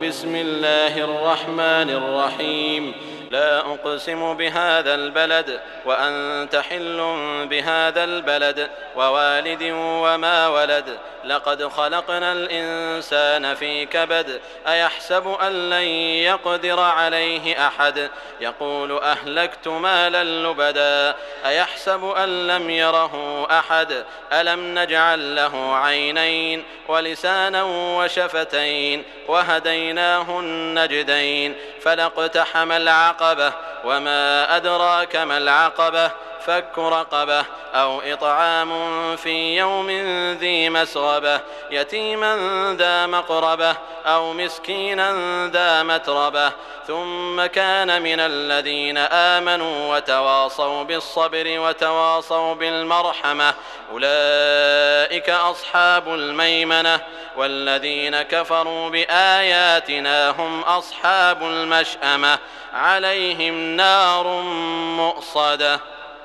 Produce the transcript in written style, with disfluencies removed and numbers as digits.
بسم الله الرحمن الرحيم لا أقسم بهذا البلد وأنت حل بهذا البلد ووالد وما ولد لقد خلقنا الإنسان في كبد أيحسب أن لن يقدر عليه أحد يقول أهلكت مالا لبدا أيحسب أن لم يره أحد ألم نجعل له عينين ولسانا وشفتين وهديناه النجدين فلاقتحم العقبة وما أدراك ما العقبة فك رقبة أو إطعام في يوم ذي مسغبة يتيما ذا مقربة أو مسكينا ذا متربة ثم كان من الذين آمنوا وتواصوا بالصبر وتواصوا بالمرحمة أولئك أصحاب الميمنة والذين كفروا بآياتنا هم أصحاب المشأمة عليهم نار مؤصدة.